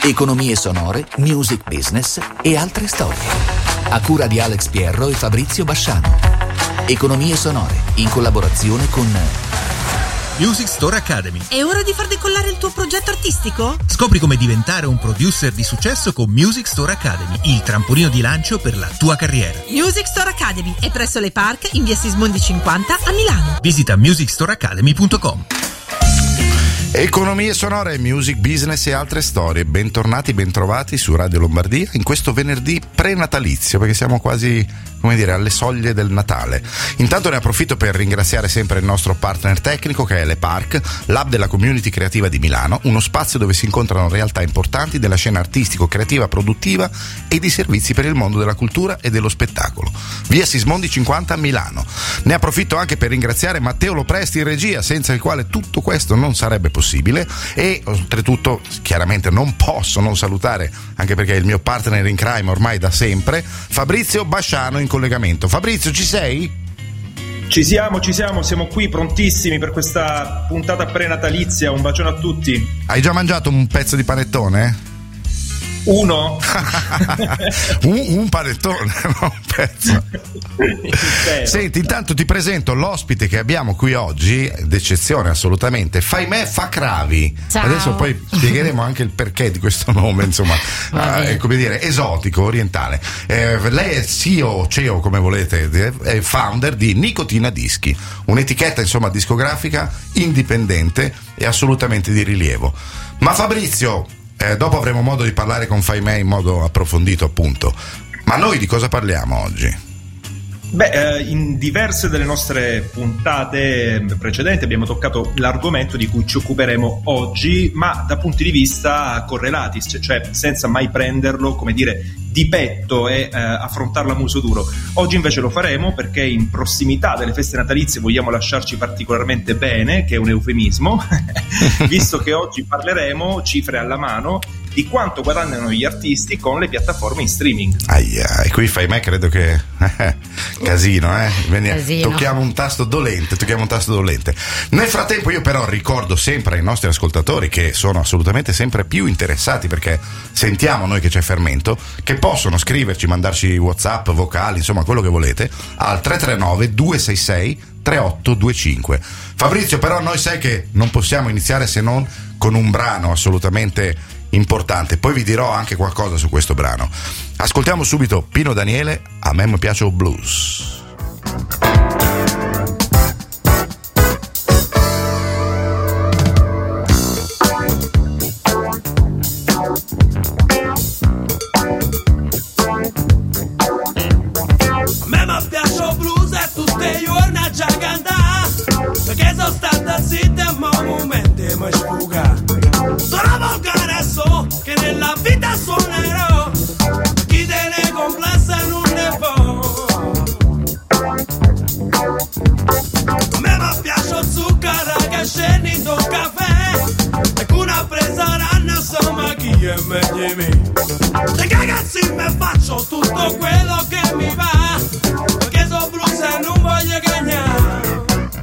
Economie sonore, music business e altre storie. A cura di Alex Pierro e Fabrizio Basciano. Economie sonore, in collaborazione con Music Store Academy. È ora di far decollare il tuo progetto artistico? Scopri come diventare un producer di successo con Music Store Academy, il trampolino di lancio per la tua carriera. Music Store Academy è presso le Park in via Sismondi 50 a Milano. Visita musicstoreacademy.com. Economie sonore, music business e altre storie. Bentornati, bentrovati su Radio Lombardia in questo venerdì prenatalizio, perché siamo quasi, come dire, alle soglie del Natale. Intanto ne approfitto per ringraziare sempre il nostro partner tecnico, che è Le Park, l'hub della community creativa di Milano, uno spazio dove si incontrano realtà importanti della scena artistico, creativa, produttiva e di servizi per il mondo della cultura e dello spettacolo. Via Sismondi 50 a Milano. Ne approfitto anche per ringraziare Matteo Lopresti in regia, senza il quale tutto questo non sarebbe possibile, e oltretutto chiaramente non posso non salutare, anche perché è il mio partner in crime ormai da sempre, Fabrizio Basciano in collegamento. Fabrizio, ci sei? Ci siamo, siamo qui prontissimi per questa puntata prenatalizia. Un bacione a tutti. Hai già mangiato un pezzo di panettone? Uno? un panettone, no, un pezzo. Senti, intanto ti presento l'ospite che abbiamo qui oggi, d'eccezione assolutamente, Faimeh Fakravi. Ciao. Adesso poi spiegheremo anche il perché di questo nome, insomma, come dire, esotico, orientale. Lei è CEO, come volete, è founder di Nicotina Dischi, un'etichetta insomma discografica indipendente e assolutamente di rilievo. Ma Fabrizio, dopo avremo modo di parlare con Faimeh in modo approfondito, appunto. Ma noi di cosa parliamo oggi? In diverse delle nostre puntate precedenti abbiamo toccato l'argomento di cui ci occuperemo oggi, ma da punti di vista correlati, cioè senza mai prenderlo, come dire, di petto e affrontarlo a muso duro. Oggi invece lo faremo perché in prossimità delle feste natalizie vogliamo lasciarci particolarmente bene, che è un eufemismo, visto che oggi parleremo, cifre alla mano, di quanto guadagnano gli artisti con le piattaforme in streaming. E qui Faimeh credo che casino, Casino. Tocchiamo un tasto dolente. Nel frattempo io però ricordo sempre ai nostri ascoltatori, che sono assolutamente sempre più interessati, perché sentiamo noi che c'è fermento, che possono scriverci, mandarci WhatsApp, vocali, insomma quello che volete, al 339 266 3825. Fabrizio, però noi sai che non possiamo iniziare se non con un brano assolutamente importante, poi vi dirò anche qualcosa su questo brano. Ascoltiamo subito Pino Daniele, A me mi piace il blues. A me mi piace il blues e tutte i giorni a già cantare, perché sono stata zitta ma un momento mi sfuga. Sono volgare so che nella vita suonerò, chi te ne complessa non ne può. A me mi piace il zucchero che scende in un caffè, e con una presa ranna insomma chi è meglio di me. Se cagazzi mi faccio tutto quello che mi va, perché sono blues e non voglio cagnare.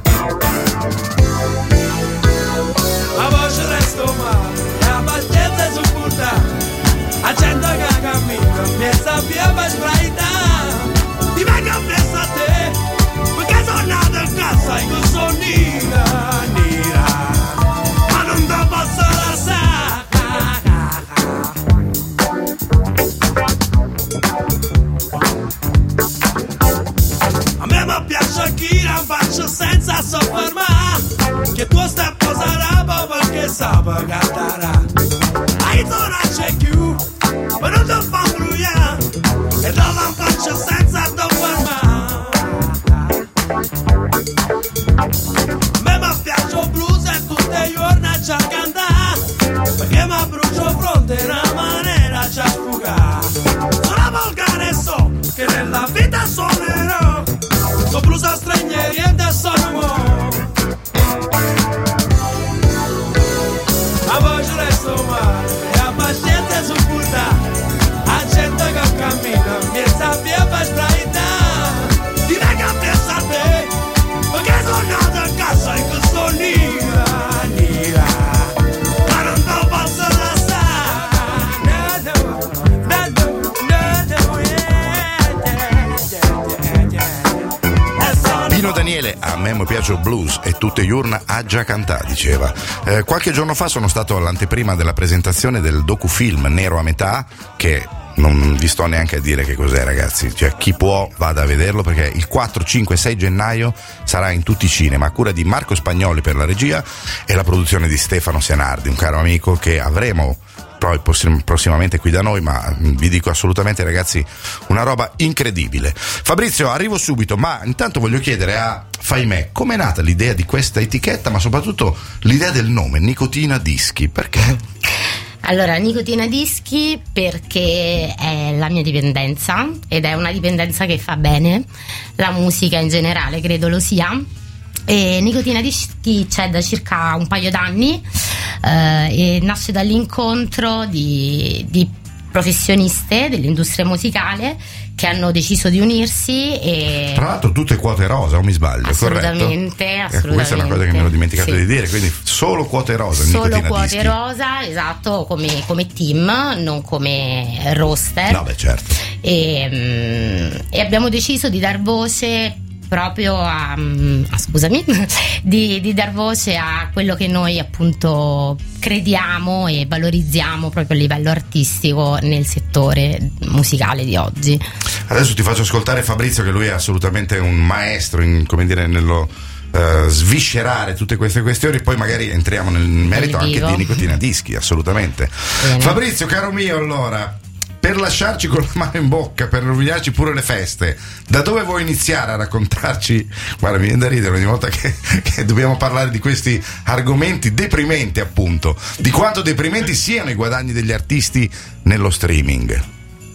La voce resto male, la pazienza è supportata, la gente che cammina mi sappia per sbraitare. Ti vengo presso a te, perché sono nato in casa e che sono nera, ma non ti posso lasciare. A me mi piace chi la faccio senza soffermare, che tu stai posando perché sape cantarà. Hai tu non c'è più, ma non ti fa brugliare, e non la faccio senza ti fermare. A me mi piace il blues e tutte i giorni a già cantare, perché mi brucio fronte in una maniera già sfugare. Sono volgare so che nella vita suonerò, sono blues a stranieri e da sono la voce resto male, la pazienza è supportata, la gente che cammina mi sappia per sbraitare. Ti vengo presso a te, perché sono nato a casa e che sono nera, ma non ti posso lasciare. a me mi piace il blues e tutte giorna ha già cantato, diceva. Qualche giorno fa sono stato all'anteprima della presentazione del docufilm Nero a metà, che non vi sto neanche a dire che cos'è, ragazzi, cioè chi può vada a vederlo, perché il 4, 5, 6 gennaio sarà in tutti i cinema, a cura di Marco Spagnoli per la regia e la produzione di Stefano Senardi, un caro amico che avremo poi prossimamente qui da noi, ma vi dico assolutamente, ragazzi, una roba incredibile. Fabrizio, arrivo subito, ma intanto voglio chiedere a Faimè com'è nata l'idea di questa etichetta, ma soprattutto l'idea del nome Nicotina Dischi, perché? Allora, Nicotina Dischi perché è la mia dipendenza, ed è una dipendenza che fa bene, la musica in generale credo lo sia. E Nicotina Dischi c'è da circa un paio d'anni, e nasce dall'incontro di professioniste dell'industria musicale che hanno deciso di unirsi. E tra l'altro tutte quote rosa, o mi sbaglio? Assolutamente, corretto? assolutamente. Questa è una cosa che mi ero dimenticato sì. di dire, quindi solo quote rosa. Solo quote Dischi. rosa, esatto, come team, non come roster. No, beh, certo. E abbiamo deciso di dar voce proprio di dar voce a quello che noi appunto crediamo e valorizziamo proprio a livello artistico nel settore musicale di oggi. Adesso ti faccio ascoltare Fabrizio, che lui è assolutamente un maestro in, come dire, nello sviscerare tutte queste questioni, poi magari entriamo nel merito anche di Nicotina Dischi, assolutamente. Bene. Fabrizio, caro mio, allora, per lasciarci con la mano in bocca, per rovinarci pure le feste, da dove vuoi iniziare a raccontarci? Guarda, mi viene da ridere ogni volta che dobbiamo parlare di questi argomenti deprimenti, appunto, di quanto deprimenti siano i guadagni degli artisti nello streaming.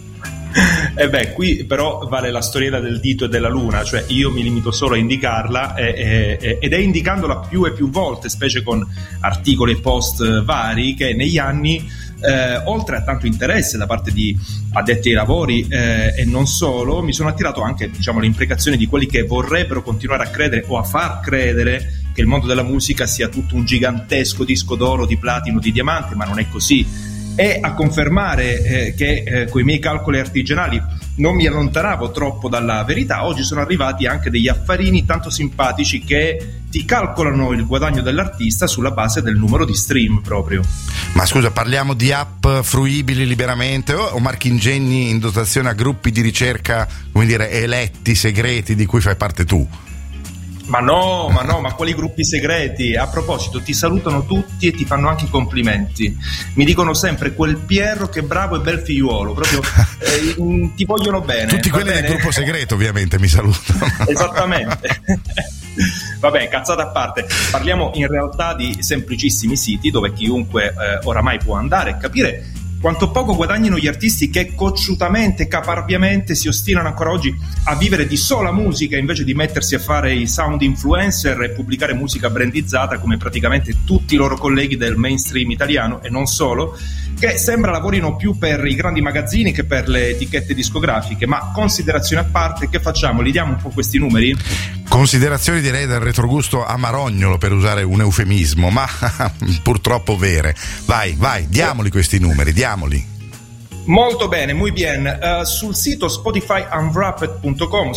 Qui però vale la storiella del dito e della luna, cioè io mi limito solo a indicarla ed è indicandola più e più volte, specie con articoli e post vari, che negli anni oltre a tanto interesse da parte di addetti ai lavori e non solo, mi sono attirato anche, diciamo, le imprecazioni di quelli che vorrebbero continuare a credere o a far credere che il mondo della musica sia tutto un gigantesco disco d'oro, di platino, di diamante, ma non è così. E a confermare che coi miei calcoli artigianali non mi allontanavo troppo dalla verità, oggi sono arrivati anche degli affarini tanto simpatici che ti calcolano il guadagno dell'artista sulla base del numero di stream proprio. Ma scusa, parliamo di app fruibili liberamente o marchingegni in dotazione a gruppi di ricerca, come dire, eletti, segreti, di cui fai parte tu? Ma quali gruppi segreti? A proposito, ti salutano tutti e ti fanno anche i complimenti. Mi dicono sempre: quel Pierro che bravo e bel figliuolo, proprio ti vogliono bene. Tutti quelli del gruppo segreto ovviamente mi salutano. Esattamente. Vabbè, cazzate a parte, parliamo in realtà di semplicissimi siti dove chiunque oramai può andare e capire quanto poco guadagnino gli artisti che cocciutamente, caparbiamente si ostinano ancora oggi a vivere di sola musica invece di mettersi a fare i sound influencer e pubblicare musica brandizzata come praticamente tutti i loro colleghi del mainstream italiano e non solo, che sembra lavorino più per i grandi magazzini che per le etichette discografiche. Ma considerazioni a parte, che facciamo? Li diamo un po' questi numeri? Considerazioni direi del retrogusto amarognolo, per usare un eufemismo, ma purtroppo vere. Vai, diamoli questi numeri, diamoli. Molto bene, muy bien. Sul sito spotifyunwrapped.com,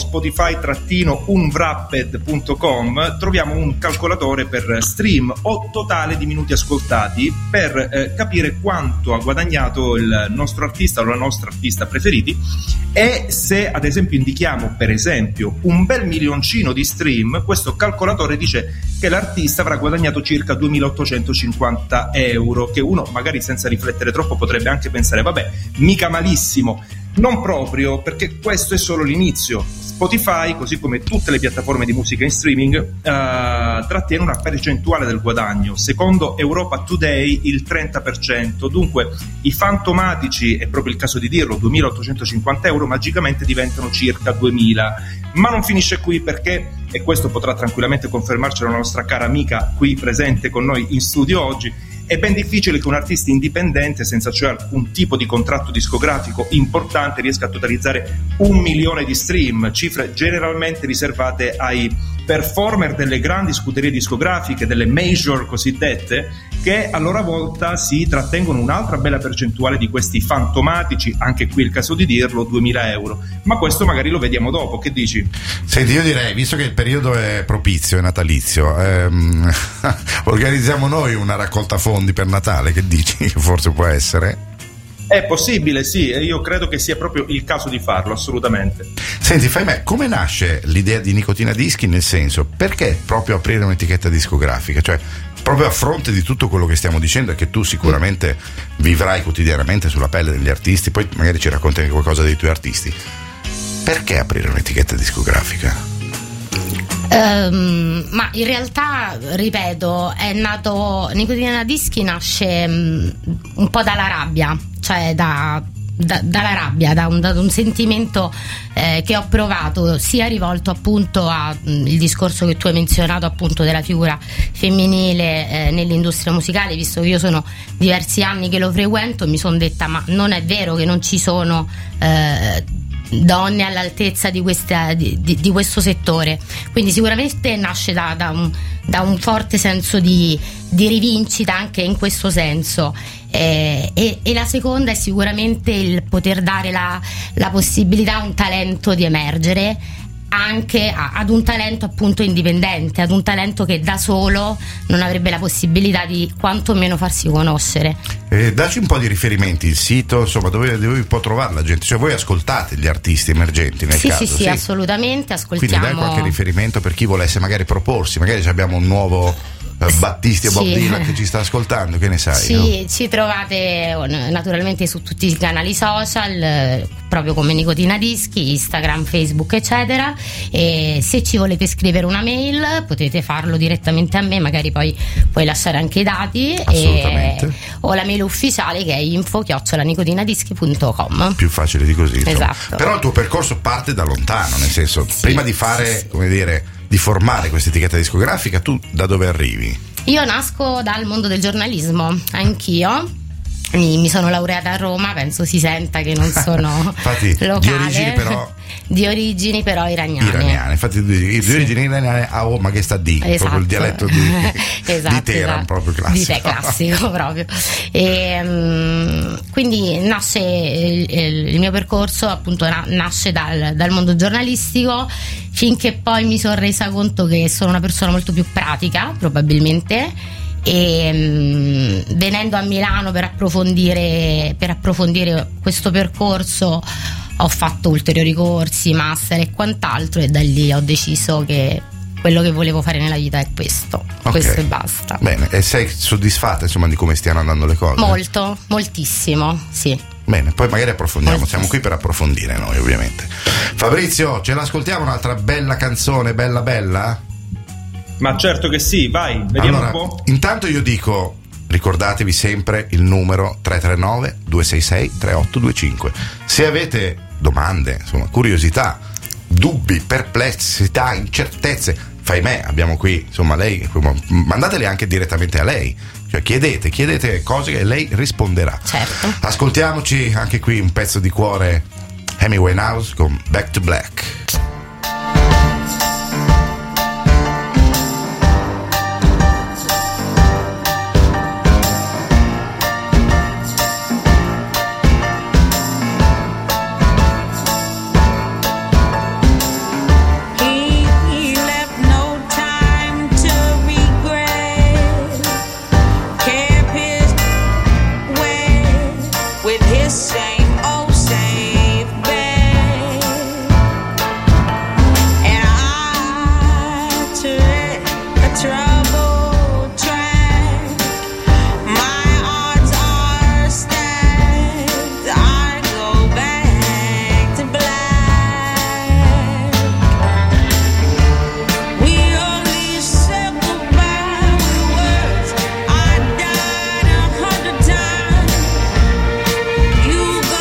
spotify-unwrapped.com, troviamo un calcolatore per stream o totale di minuti ascoltati per capire quanto ha guadagnato il nostro artista o la nostra artista preferiti, e se ad esempio indichiamo per esempio un bel milioncino di stream, questo calcolatore dice che l'artista avrà guadagnato circa 2.850 euro, che uno magari senza riflettere troppo potrebbe anche pensare vabbè, mica malissimo. Non proprio, perché questo è solo l'inizio. Spotify, così come tutte le piattaforme di musica in streaming, trattiene una percentuale del guadagno. Secondo Europa Today il 30%. Dunque i fantomatici, è proprio il caso di dirlo, 2.850 euro magicamente diventano circa 2.000. Ma non finisce qui, perché, e questo potrà tranquillamente confermarci la nostra cara amica qui presente con noi in studio oggi, è ben difficile che un artista indipendente, senza cioè alcun tipo di contratto discografico importante, riesca a totalizzare 1 milione di stream, cifre generalmente riservate ai performer delle grandi scuderie discografiche, delle major cosiddette, che a loro volta si trattengono un'altra bella percentuale di questi fantomatici, anche qui il caso di dirlo, 2.000 euro. Ma questo magari lo vediamo dopo, che dici? Senti, io direi, visto che il periodo è propizio, è natalizio, organizziamo noi una raccolta fondi per Natale, che dici? Che forse può essere? È possibile, sì, e io credo che sia proprio il caso di farlo, assolutamente. Senti, fai me, come nasce l'idea di Nicotina Dischi? Nel senso, perché proprio aprire un'etichetta discografica? Cioè, proprio a fronte di tutto quello che stiamo dicendo e che tu sicuramente vivrai quotidianamente sulla pelle degli artisti, poi magari ci racconti anche qualcosa dei tuoi artisti. Perché aprire un'etichetta discografica? Ma in realtà, ripeto, è nato Nicotina Dischi nasce un po' dalla rabbia, cioè dalla rabbia, da un sentimento che ho provato, sia rivolto appunto al discorso che tu hai menzionato, appunto della figura femminile nell'industria musicale, visto che io sono diversi anni che lo frequento, mi sono detta: ma non è vero che non ci sono donne all'altezza di questo settore. Quindi sicuramente nasce da un forte senso di rivincita anche in questo senso, e la seconda è sicuramente il poter dare la possibilità a un talento di emergere, anche ad un talento appunto indipendente, ad un talento che da solo non avrebbe la possibilità di quantomeno farsi conoscere. Dacci un po' di riferimenti, il sito, insomma, dove può trovare la gente? Cioè, voi ascoltate gli artisti emergenti nel caso? Sì, assolutamente, ascoltiamo. Quindi dai qualche riferimento per chi volesse magari proporsi, magari abbiamo un nuovo Battisti e Bob Dylan che ci sta ascoltando, che ne sai? Sì, no? Ci trovate naturalmente su tutti i canali social, proprio come Nicotina Dischi, Instagram, Facebook, eccetera. E se ci volete scrivere una mail potete farlo direttamente a me, magari poi puoi lasciare anche i dati, o la mail ufficiale che è info@nicotinadischi.com. Più facile di così, insomma. Esatto. Però il tuo percorso parte da lontano, nel senso, prima di fare, come dire, di formare questa etichetta discografica, tu da dove arrivi? Io nasco dal mondo del giornalismo, anch'io. Mi sono laureata a Roma, penso si senta che non sono infatti, locale. Di origini però iraniane. Infatti di origini iraniane, ma che sta di? Esatto. Proprio il dialetto di Teheran, proprio classico. Di te classico proprio. Quindi nasce il mio percorso, appunto nasce dal mondo giornalistico, finché poi mi sono resa conto che sono una persona molto più pratica, probabilmente. E venendo a Milano per approfondire questo percorso, ho fatto ulteriori corsi, master e quant'altro, e da lì ho deciso che quello che volevo fare nella vita è questo. Okay. Questo e basta. Bene, e sei soddisfatta, insomma, di come stiano andando le cose? Moltissimo, sì. Bene, poi magari approfondiamo, siamo qui per approfondire noi, ovviamente. Fabrizio, ce l'ascoltiamo un'altra bella canzone, bella? Ma certo che sì, vai, vediamo allora, un po'. Intanto io dico, ricordatevi sempre il numero 339-266-3825. Se avete domande, insomma, curiosità, dubbi, perplessità, incertezze, fai me, abbiamo qui, insomma, lei, mandatele anche direttamente a lei. Cioè chiedete cose che lei risponderà. Certo. Ascoltiamoci anche qui un pezzo di cuore, Amy Winehouse con Back to Black. Same old same bed. You go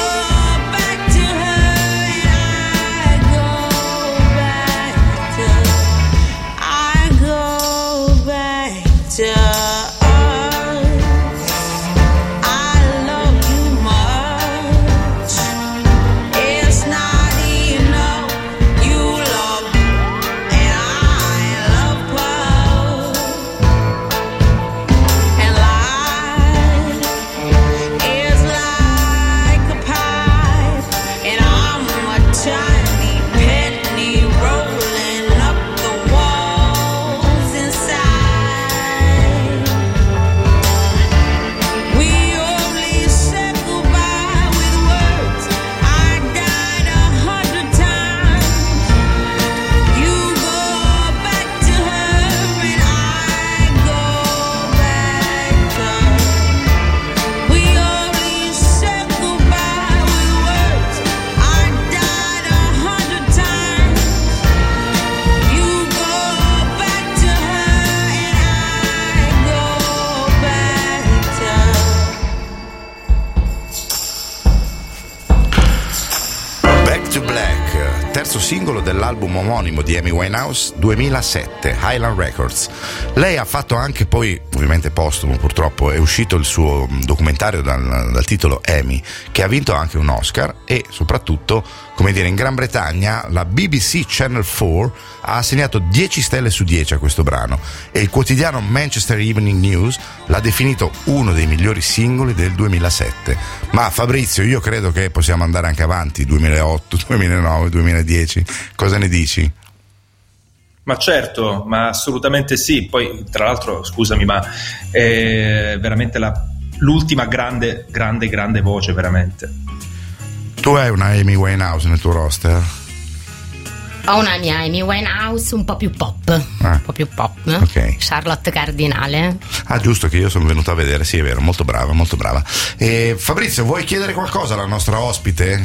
terzo singolo dell'album omonimo di Amy Winehouse 2007, Highland Records. Lei ha fatto anche poi, ovviamente postumo purtroppo, è uscito il suo documentario dal titolo Amy, che ha vinto anche un Oscar, e soprattutto, come dire, in Gran Bretagna la BBC Channel 4 ha assegnato 10 stelle su 10 a questo brano, e il quotidiano Manchester Evening News l'ha definito uno dei migliori singoli del 2007. Ma Fabrizio, io credo che possiamo andare anche avanti, 2008, 2009, 2010, cosa ne dici? Ma certo, ma assolutamente sì. Poi tra l'altro, scusami, ma è veramente l'ultima grande voce, veramente. Tu hai una Amy Winehouse nel tuo roster? Ho una mia Amy Winehouse un po' più pop, Ok. Charlotte Cardinale. Ah, giusto, che io sono venuto a vedere, sì, è vero, molto brava, molto brava. Fabrizio, vuoi chiedere qualcosa alla nostra ospite?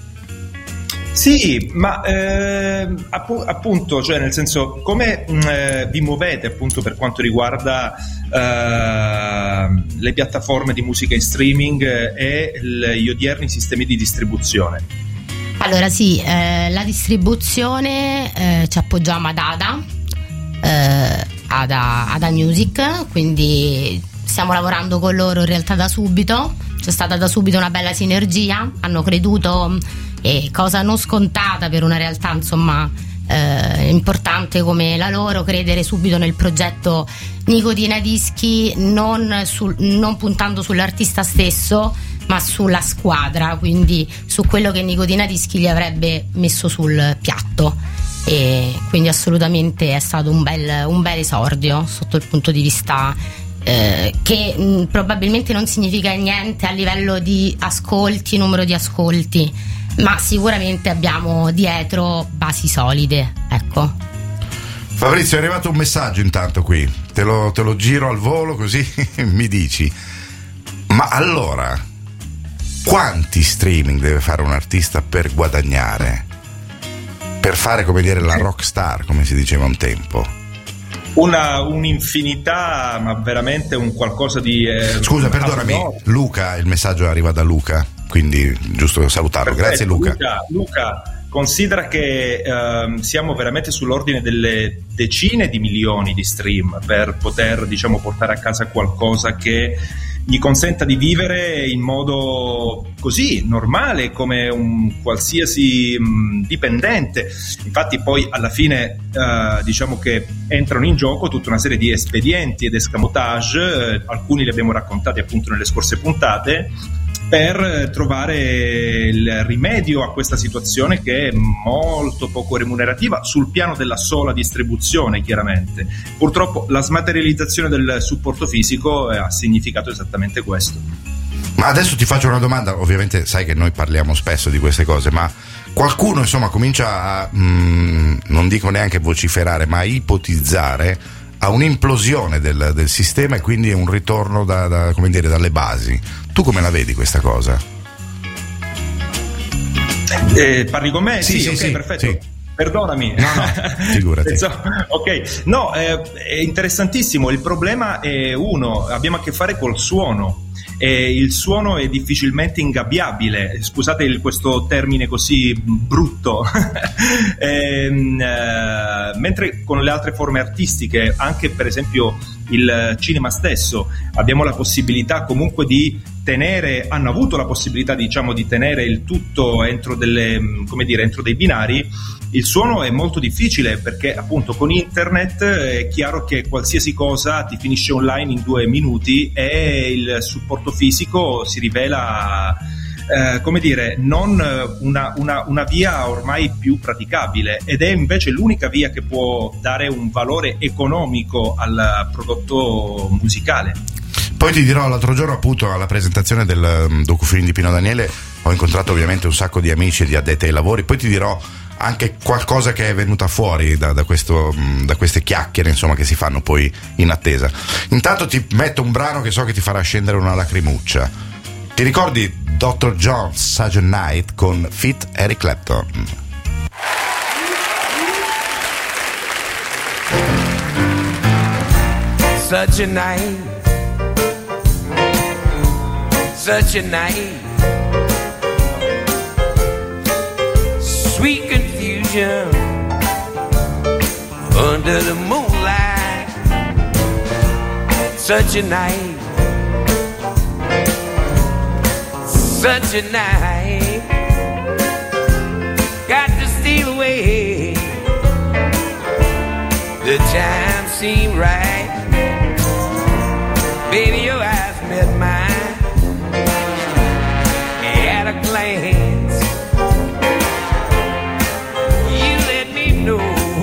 Sì, ma appunto, cioè nel senso, come vi muovete appunto per quanto riguarda le piattaforme di musica in streaming e gli odierni sistemi di distribuzione? Allora sì, la distribuzione ci appoggiamo ad Ada Music, quindi stiamo lavorando con loro in realtà da subito. C'è stata da subito una bella sinergia, hanno creduto, e cosa non scontata per una realtà insomma importante come la loro, credere subito nel progetto Nicotina Dischi, non puntando sull'artista stesso ma sulla squadra, quindi su quello che Nicotina Dischi gli avrebbe messo sul piatto, e quindi assolutamente è stato un bel esordio sotto il punto di vista che probabilmente non significa niente a livello di ascolti, numero di ascolti, ma sicuramente abbiamo dietro basi solide, ecco. Fabrizio, è arrivato un messaggio intanto qui, te lo giro al volo così mi dici, ma allora quanti streaming deve fare un artista per guadagnare, per fare, come dire, la rockstar, come si diceva un tempo? Un'infinità, ma veramente un qualcosa di scusa, perdonami, Luca, il messaggio arriva da Luca, quindi giusto salutarlo. Perfetto, grazie Luca, considera che siamo veramente sull'ordine delle decine di milioni di stream per poter, diciamo, portare a casa qualcosa che gli consenta di vivere in modo così normale come un qualsiasi dipendente. Infatti poi alla fine diciamo che entrano in gioco tutta una serie di espedienti ed escamotage, alcuni li abbiamo raccontati appunto nelle scorse puntate, per trovare il rimedio a questa situazione che è molto poco remunerativa sul piano della sola distribuzione. Chiaramente purtroppo la smaterializzazione del supporto fisico ha significato esattamente questo. Ma adesso ti faccio una domanda, ovviamente sai che noi parliamo spesso di queste cose, ma qualcuno insomma comincia a non dico neanche vociferare, ma a ipotizzare a un'implosione del sistema, e quindi un ritorno come dire, dalle basi. Tu come la vedi questa cosa? Parli con me? Sì, ok, perfetto. Sì. Perdonami. No, figurati. Ok, no, è interessantissimo. Il problema è abbiamo a che fare col suono. Il suono è difficilmente ingabbiabile, scusate questo termine così brutto. Mentre con le altre forme artistiche, anche per esempio il cinema stesso, abbiamo la possibilità comunque hanno avuto la possibilità, diciamo, di tenere il tutto entro entro dei binari. Il suono è molto difficile perché appunto con internet è chiaro che qualsiasi cosa ti finisce online in 2 minuti, e il supporto fisico si rivela non una via ormai più praticabile, ed è invece l'unica via che può dare un valore economico al prodotto musicale. Poi ti dirò, l'altro giorno appunto alla presentazione del docufilm di Pino Daniele ho incontrato ovviamente un sacco di amici e di addetti ai lavori, poi ti dirò anche qualcosa che è venuta fuori da queste chiacchiere insomma che si fanno poi in attesa. Intanto ti metto un brano che so che ti farà scendere una lacrimuccia. Ti ricordi Dr. John's Such a Night con feat Eric Clapton? Such a night, such a night, sweet confusion confusion under the moonlight. Such a night, such a night. Got to steal away. The time seemed right. Baby, your eyes met mine at a glance. You let me know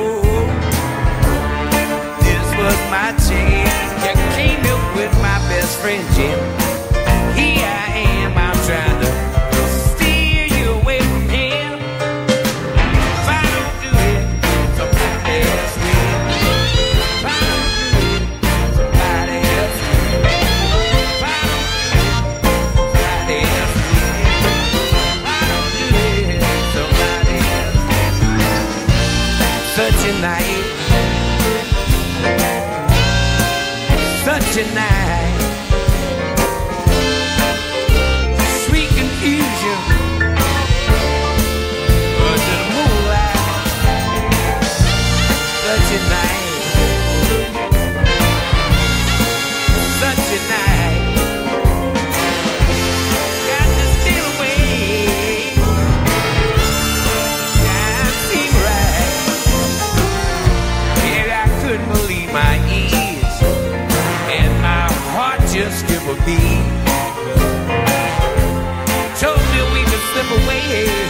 this was my chance. You came up with my best friend Jim. Here I am, I'm trying to steer you away from him. If I don't do it, somebody else will. If I don't do it, somebody else will. If I don't do it, somebody else will. If I don't do it, somebody else will. Such a night, such a night. Sweet confusion under the moonlight. Such a night, such a night. Got to steal away. Time seemed right. Yeah, I couldn't believe my ears, and my heart just skipped a beat. Told me we could slip away,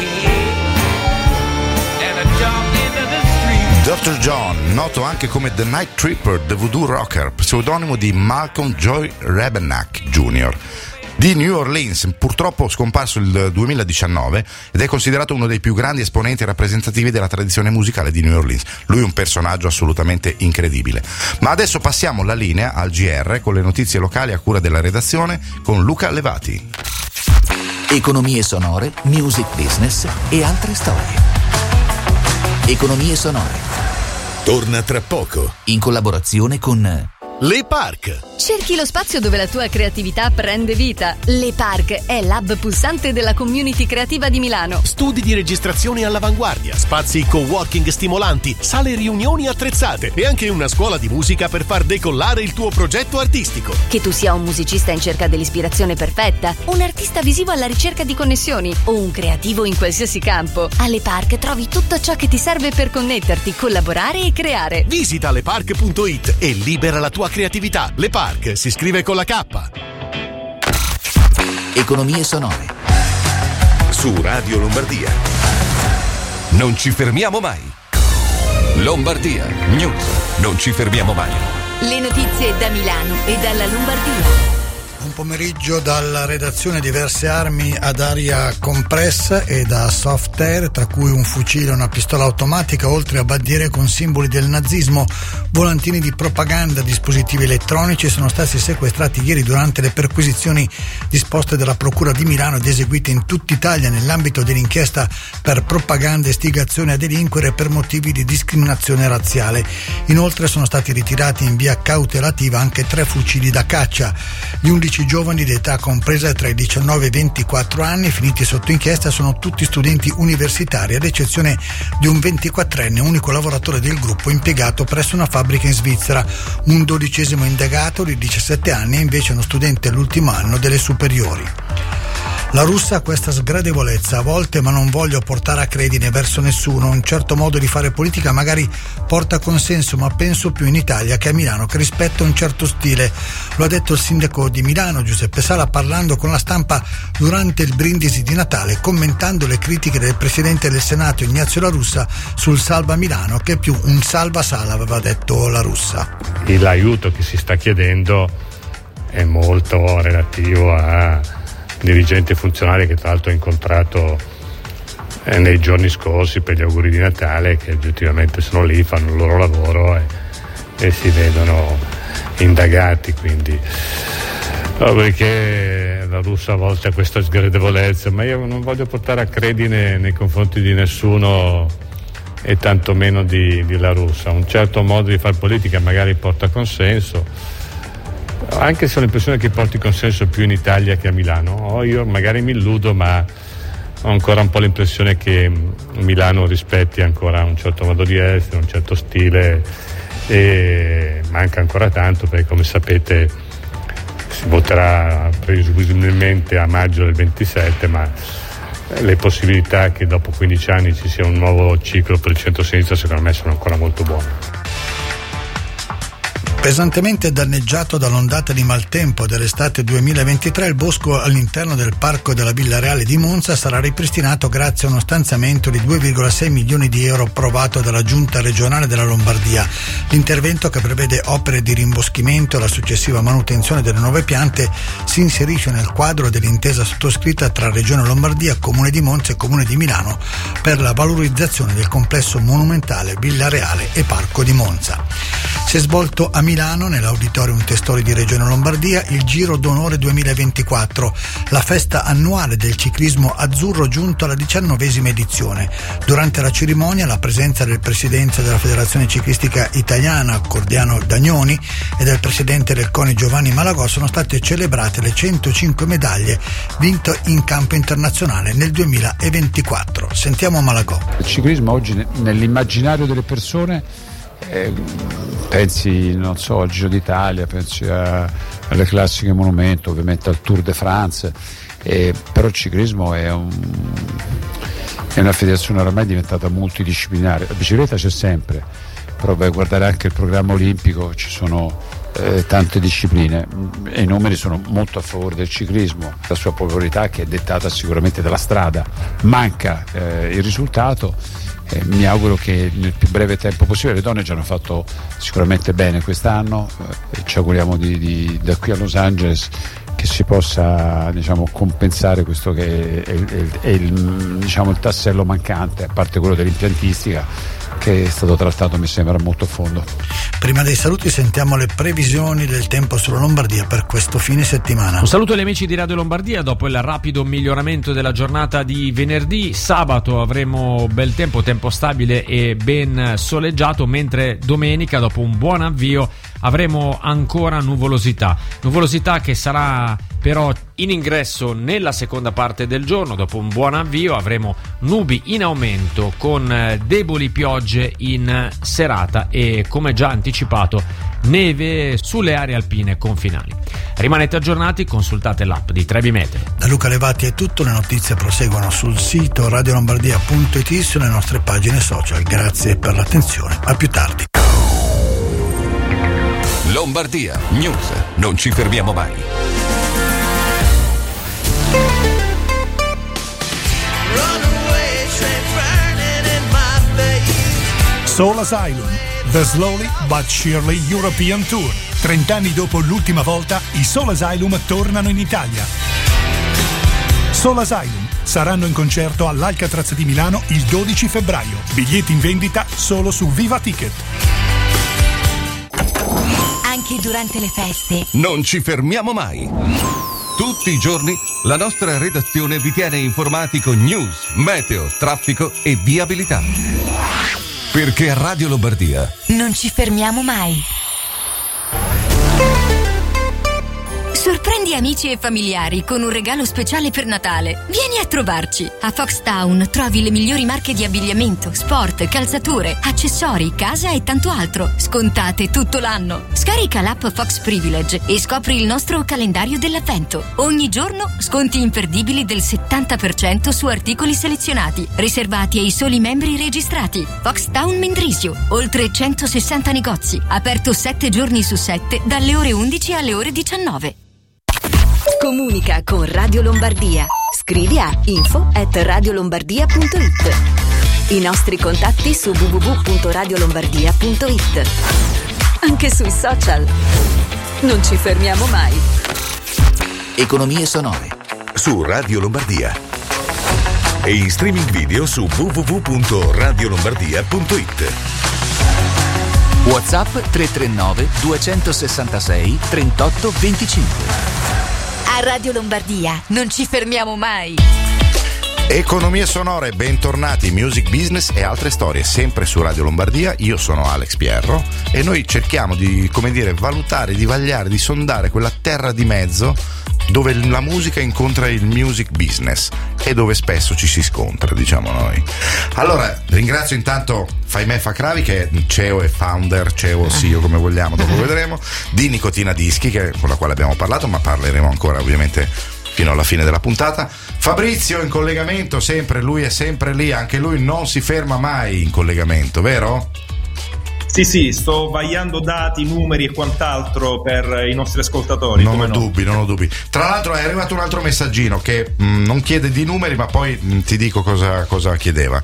and I jumped into the street. Dr. John, noto anche come The Night Tripper, The Voodoo Rocker, pseudonimo di Malcolm Joy Rebennack Jr. di New Orleans, purtroppo scomparso il 2019 ed è considerato uno dei più grandi esponenti rappresentativi della tradizione musicale di New Orleans. Lui è un personaggio assolutamente incredibile. Ma adesso passiamo la linea al GR con le notizie locali a cura della redazione con Luca Levati. Economie sonore, music business e altre storie. Economie sonore. Torna tra poco. In collaborazione con Le Parc. Cerchi lo spazio dove la tua creatività prende vita. Le Parc è l'hub pulsante della community creativa di Milano. Studi di registrazione all'avanguardia, spazi co-working stimolanti, sale riunioni attrezzate e anche una scuola di musica per far decollare il tuo progetto artistico. Che tu sia un musicista in cerca dell'ispirazione perfetta, un artista visivo alla ricerca di connessioni o un creativo in qualsiasi campo, alle Parc trovi tutto ciò che ti serve per connetterti, collaborare e creare. Visita leparc.it e libera la tua creatività. Le Parc si scrive con la K. Economie sonore. Su Radio Lombardia. Non ci fermiamo mai. Lombardia News. Non ci fermiamo mai. Le notizie da Milano e dalla Lombardia. Un pomeriggio dalla redazione: diverse armi ad aria compressa e da soft air, tra cui un fucile e una pistola automatica, oltre a bandiere con simboli del nazismo, volantini di propaganda, dispositivi elettronici sono stati sequestrati ieri durante le perquisizioni disposte dalla Procura di Milano ed eseguite in tutta Italia nell'ambito dell'inchiesta per propaganda e istigazione a delinquere per motivi di discriminazione razziale. Inoltre sono stati ritirati in via cautelativa anche 3 fucili da caccia. Gli 11 giovani di età compresa tra i 19 e i 24 anni finiti sotto inchiesta sono tutti studenti universitari, ad eccezione di un 24enne, unico lavoratore del gruppo impiegato presso una fabbrica in Svizzera. Un 12° indagato di 17 anni è invece uno studente all'ultimo anno delle superiori. La russa ha questa sgradevolezza a volte, ma non voglio portare a credine verso nessuno. Un certo modo di fare politica magari porta consenso, ma penso più in Italia che a Milano, che rispetta un certo stile. Lo ha detto il sindaco di Milano, Giuseppe Sala, parlando con la stampa durante il brindisi di Natale, commentando le critiche del presidente del Senato Ignazio La Russa sul Salva Milano, che è più un salva Sala, aveva detto La Russa. L'aiuto che si sta chiedendo è molto relativo a dirigenti funzionari che tra l'altro ho incontrato nei giorni scorsi per gli auguri di Natale, che oggettivamente sono lì, fanno il loro lavoro e si vedono indagati, quindi perché La Russa a volte ha questa sgradevolezza, ma io non voglio portare a credine nei confronti di nessuno e tantomeno di La Russa. Un certo modo di fare politica magari porta consenso, anche se ho l'impressione che porti consenso più in Italia che a Milano. Io magari mi illudo, ma ho ancora un po' l'impressione che Milano rispetti ancora un certo modo di essere, un certo stile, e manca ancora tanto, perché come sapete si voterà presumibilmente a maggio del 27, ma le possibilità che dopo 15 anni ci sia un nuovo ciclo per il centro-sinistra secondo me sono ancora molto buone. Pesantemente danneggiato dall'ondata di maltempo dell'estate 2023, il bosco all'interno del parco della Villa Reale di Monza sarà ripristinato grazie a uno stanziamento di 2,6 milioni di euro approvato dalla Giunta regionale della Lombardia. L'intervento, che prevede opere di rimboschimento e la successiva manutenzione delle nuove piante, si inserisce nel quadro dell'intesa sottoscritta tra Regione Lombardia, Comune di Monza e Comune di Milano per la valorizzazione del complesso monumentale Villa Reale e Parco di Monza. Si è svolto a Milano, nell'Auditorium Testori di Regione Lombardia, il Giro d'Onore 2024, la festa annuale del ciclismo azzurro giunto alla 19ª edizione. Durante la cerimonia, la presenza del presidente della Federazione Ciclistica Italiana, Cordiano Dagnoni, e del presidente del CONI, Giovanni Malagò, sono state celebrate le 105 medaglie vinte in campo internazionale nel 2024. Sentiamo Malagò. Il ciclismo oggi nell'immaginario delle persone, pensi non so al Giro d'Italia, pensi alle classiche monumento, ovviamente al Tour de France, però il ciclismo è una federazione oramai diventata multidisciplinare. La bicicletta c'è sempre, però vai a guardare anche il programma olimpico, ci sono tante discipline e i numeri sono molto a favore del ciclismo. La sua popolarità, che è dettata sicuramente dalla strada, manca il risultato. Mi auguro che nel più breve tempo possibile, le donne ci hanno fatto sicuramente bene quest'anno, ci auguriamo da qui a Los Angeles che si possa, diciamo, compensare questo che è il tassello mancante, a parte quello dell'impiantistica, che è stato trattato, mi sembra, molto a fondo. Prima dei saluti sentiamo le previsioni del tempo sulla Lombardia per questo fine settimana. Un saluto agli amici di Radio Lombardia. Dopo il rapido miglioramento della giornata di venerdì, sabato avremo bel tempo stabile e ben soleggiato, mentre domenica, dopo un buon avvio, avremo ancora nuvolosità che sarà però in ingresso nella seconda parte del giorno. Dopo un buon avvio avremo nubi in aumento con deboli piogge in serata e, come già anticipato, neve sulle aree alpine confinali. Rimanete aggiornati, consultate l'app di Trebi Meteo. Da Luca Levati è tutto, le notizie proseguono sul sito radiolombardia.it, sulle nostre pagine social. Grazie per l'attenzione, a più tardi. Lombardia News, non ci fermiamo mai. Soul Asylum, The Slowly But Surely European Tour. 30 anni dopo l'ultima volta, i Soul Asylum tornano in Italia. Soul Asylum saranno in concerto all'Alcatraz di Milano il 12 febbraio. Biglietti in vendita solo su Viva Ticket. Anche durante le feste non ci fermiamo mai. Tutti i giorni la nostra redazione vi tiene informati con news, meteo, traffico e viabilità. Perché a Radio Lombardia non ci fermiamo mai. Sorprendi amici e familiari con un regalo speciale per Natale. Vieni a trovarci. A Foxtown trovi le migliori marche di abbigliamento, sport, calzature, accessori, casa e tanto altro. Scontate tutto l'anno. Scarica l'app Fox Privilege e scopri il nostro calendario dell'avvento. Ogni giorno sconti imperdibili del 70% su articoli selezionati, riservati ai soli membri registrati. Foxtown Mendrisio. Oltre 160 negozi. Aperto 7 giorni su 7 dalle ore 11 alle ore 19. Comunica con Radio Lombardia. Scrivi a info@radiolombardia.it. I nostri contatti su www.radiolombardia.it. Anche sui social. Non ci fermiamo mai. Economie sonore su Radio Lombardia e in streaming video su www.radiolombardia.it. WhatsApp 339 266 38 25. A Radio Lombardia non ci fermiamo mai. Economie sonore, bentornati, music business e altre storie, sempre su Radio Lombardia. Io sono Alex Pierro e noi cerchiamo di, come dire, valutare, di vagliare, di sondare quella terra di mezzo dove la musica incontra il music business e dove spesso ci si scontra, diciamo noi. Allora, ringrazio intanto Faimè Fakravi, che è CEO e founder, CEO, CEO come vogliamo, dopo vedremo, di Nicotina Dischi, con la quale abbiamo parlato, ma parleremo ancora ovviamente fino alla fine della puntata. Fabrizio in collegamento sempre, lui è sempre lì, anche lui non si ferma mai in collegamento, vero? Sì, sto vagliando dati, numeri e quant'altro per i nostri ascoltatori. Non ho dubbi. Tra l'altro è arrivato un altro messaggino che non chiede di numeri, ma poi ti dico cosa chiedeva.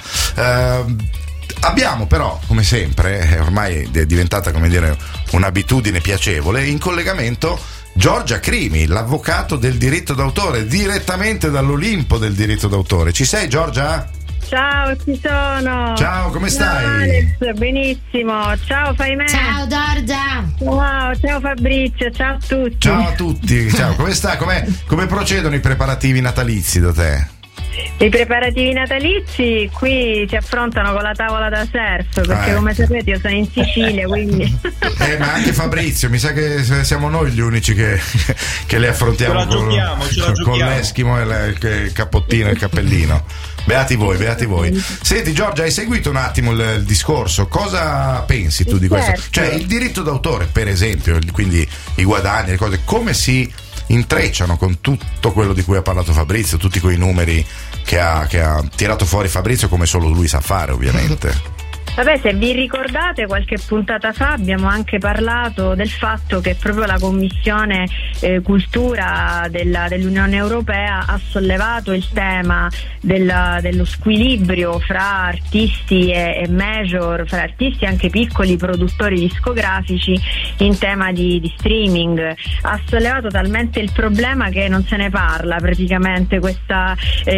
Abbiamo però, come sempre, ormai è diventata, come dire, un'abitudine piacevole, in collegamento Giorgia Crimi, l'avvocato del diritto d'autore, direttamente dall'Olimpo del diritto d'autore. Ci sei, Giorgia? Ciao, ci sono. Ciao, come stai? Ciao Alex, benissimo. Ciao Faimè. Ciao Giorgia. Ciao Fabrizio, ciao a tutti. Ciao a tutti. Ciao, come stai? Come procedono i preparativi natalizi da te? I preparativi natalizi qui si affrontano con la tavola da surf, perché come sapete io sono in Sicilia, quindi ma anche Fabrizio, mi sa che siamo noi gli unici che le affrontiamo con l'Eschimo e il cappottino e il cappellino. Beati voi. Senti Giorgia, hai seguito un attimo il discorso, cosa pensi tu di questo? Cioè il diritto d'autore, per esempio, quindi i guadagni, le cose, come si intrecciano con tutto quello di cui ha parlato Fabrizio, tutti quei numeri che ha tirato fuori Fabrizio, come solo lui sa fare, ovviamente. Vabbè, se vi ricordate, qualche puntata fa abbiamo anche parlato del fatto che proprio la Commissione Cultura dell'Unione Europea ha sollevato il tema dello squilibrio fra artisti e major, fra artisti anche piccoli produttori discografici in tema di streaming. Ha sollevato talmente il problema che non se ne parla praticamente. Questa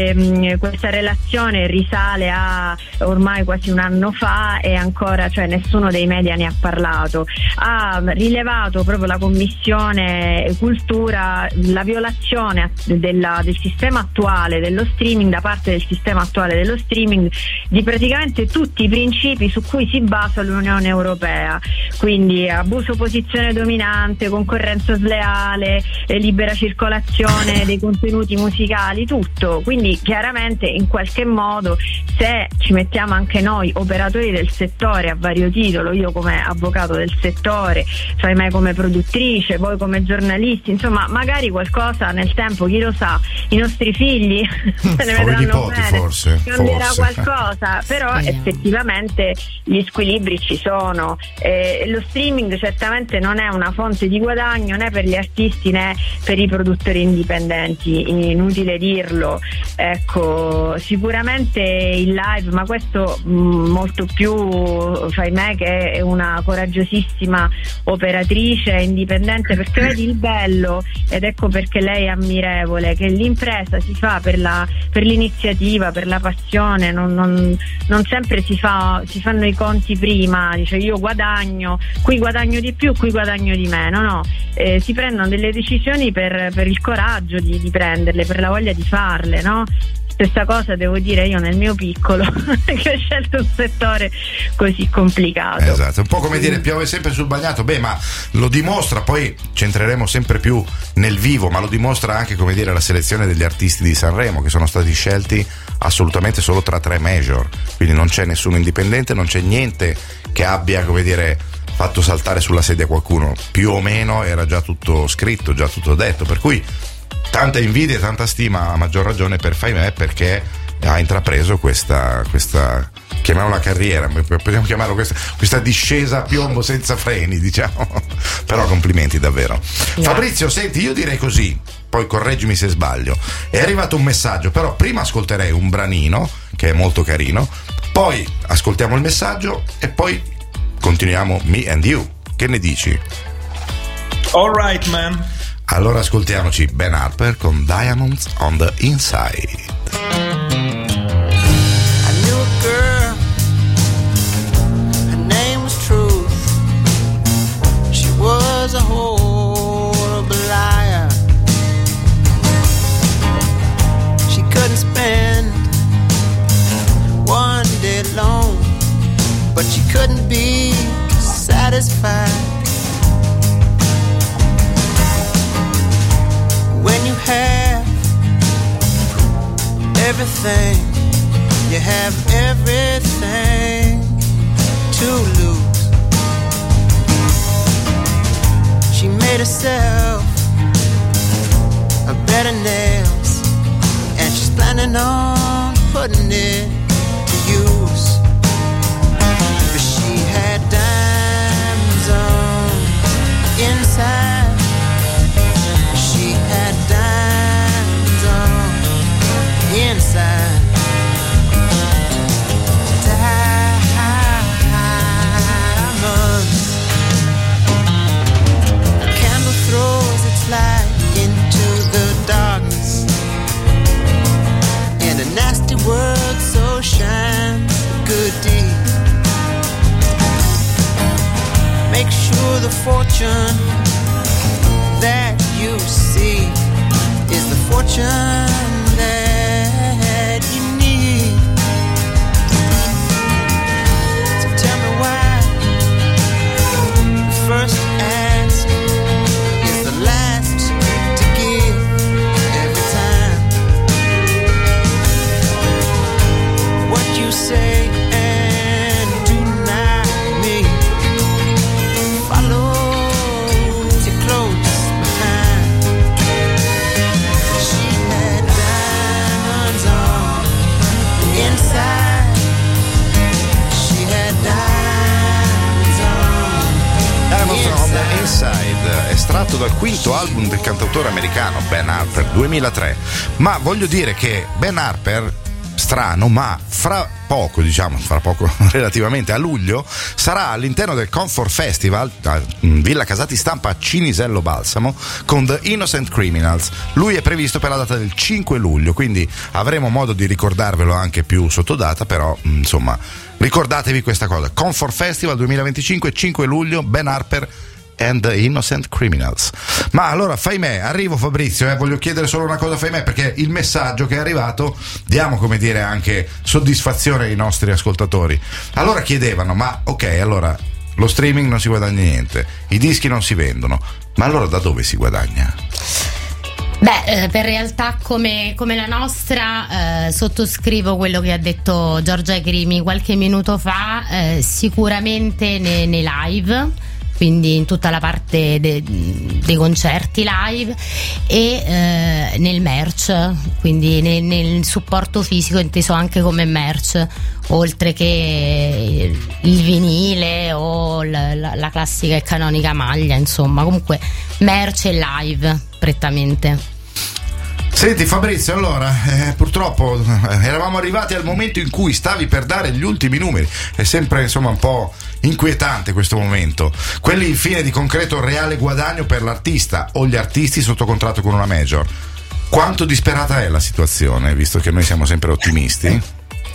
relazione risale a ormai quasi un anno fa e ancora, cioè, nessuno dei media ne ha parlato. Ha rilevato proprio la Commissione Cultura la violazione del sistema attuale dello streaming, da parte del sistema attuale dello streaming, di praticamente tutti i principi su cui si basa l'Unione Europea, quindi abuso posizione dominante, concorrenza sleale, libera circolazione dei contenuti musicali, tutto. Quindi chiaramente in qualche modo, se ci mettiamo anche noi operatori del settore a vario titolo, io come avvocato del settore, Faimè come produttrice, voi come giornalisti, insomma magari qualcosa nel tempo, chi lo sa, i nostri figli se ne vedranno nipoti, bene, forse qualcosa, però effettivamente gli squilibri ci sono. Lo streaming certamente non è una fonte di guadagno né per gli artisti né per i produttori indipendenti, inutile dirlo. Ecco, sicuramente il live, ma questo molto più Faimè, che è una coraggiosissima operatrice indipendente, perché vedi il bello, ed ecco perché lei è ammirevole, che l'impresa si fa per l'iniziativa, per la passione, non sempre si fanno i conti prima, dice io guadagno, qui guadagno di più, qui guadagno di meno, no, si prendono delle decisioni per il coraggio di prenderle, per la voglia di farle, no? Stessa cosa devo dire io nel mio piccolo, che ho scelto un settore così complicato. Esatto, un po' come dire piove sempre sul bagnato, ma lo dimostra, poi ci entreremo sempre più nel vivo, ma lo dimostra anche, come dire, la selezione degli artisti di Sanremo, che sono stati scelti assolutamente solo tra 3 major, quindi non c'è nessuno indipendente, non c'è niente che abbia, come dire, fatto saltare sulla sedia qualcuno, più o meno era già tutto scritto, già tutto detto, per cui tanta invidia e tanta stima, a maggior ragione per Faimè, perché ha intrapreso questa chiamiamola carriera, possiamo chiamarlo questa discesa a piombo senza freni, diciamo. Però complimenti davvero. Fabrizio, senti, io direi così, poi correggimi se sbaglio, è arrivato un messaggio, però prima ascolterei un branino che è molto carino, poi ascoltiamo il messaggio e poi continuiamo Me and You. Che ne dici? All right, man. Allora ascoltiamoci Ben Harper con Diamonds on the Inside. I knew a girl, her name was Truth. She was a horrible liar. She couldn't spend one day alone, but she couldn't be satisfied. When you everything, you have everything to lose. She made herself a bed of nails, and she's planning on putting it to use. But she had diamonds on inside. She had diamonds on inside. Diamonds. A candle throws its light into the darkness, and a nasty word so shines a good deed. Make sure the fortune that you see is the fortune that you need. So tell me why the first ask is the last to give every time. What you say and do not mean follows you close behind. She had diamonds on inside. She had diamonds on Inside, estratto dal quinto album del cantautore americano Ben Harper, 2003. Ma voglio dire che Ben Harper, strano, ma fra poco relativamente a luglio, sarà all'interno del Comfort Festival a Villa Casati Stampa a Cinisello Balsamo con The Innocent Criminals. Lui è previsto per la data del 5 luglio, quindi avremo modo di ricordarvelo anche più sotto data, però insomma ricordatevi questa cosa: Comfort Festival 2025, 5 luglio, Ben Harper and the Innocent Criminals. Ma allora Faimè, arrivo Fabrizio, voglio chiedere solo una cosa a Faimè, perché il messaggio che è arrivato, diamo come dire anche soddisfazione ai nostri ascoltatori. Allora chiedevano, ma ok, allora lo streaming non si guadagna niente, i dischi non si vendono, ma allora da dove si guadagna? Beh, per realtà come la nostra, sottoscrivo quello che ha detto Giorgia Crimi qualche minuto fa, sicuramente nei live, quindi in tutta la parte dei concerti live, e nel merch, quindi nel supporto fisico inteso anche come merch, oltre che il vinile o la classica e canonica maglia, insomma, comunque merch e live prettamente. Senti Fabrizio, allora purtroppo eravamo arrivati al momento in cui stavi per dare gli ultimi numeri. È sempre insomma un po' inquietante questo momento, quelli infine di concreto reale guadagno per l'artista o gli artisti sotto contratto con una major. Quanto disperata è la situazione, visto che noi siamo sempre ottimisti?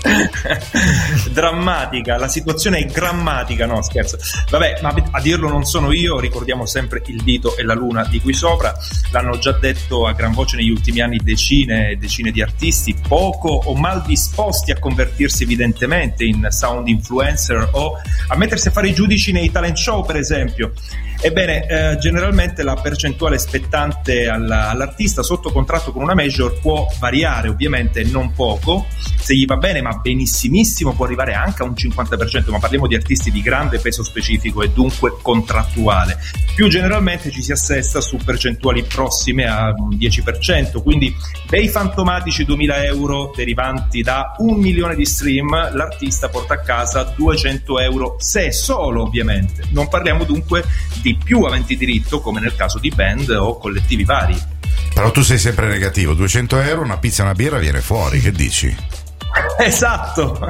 Drammatica, la situazione è grammatica, no scherzo, vabbè, ma a dirlo non sono io, ricordiamo sempre il dito e la luna di qui sopra, l'hanno già detto a gran voce negli ultimi anni decine e decine di artisti, poco o mal disposti a convertirsi evidentemente in sound influencer o a mettersi a fare i giudici nei talent show, per esempio. Ebbene, generalmente la percentuale spettante all'artista sotto contratto con una major può variare, ovviamente non poco, se gli va bene, ma benissimissimo può arrivare anche a un 50%, ma parliamo di artisti di grande peso specifico e dunque contrattuale. Più generalmente ci si assesta su percentuali prossime a un 10%, quindi dei fantomatici 2.000 euro derivanti da 1 milione di stream, l'artista porta a casa 200 euro, se solo ovviamente. Non parliamo dunque di più aventi diritto, come nel caso di band o collettivi vari. Però tu sei sempre negativo, 200 euro, una pizza e una birra viene fuori, che dici? Esatto,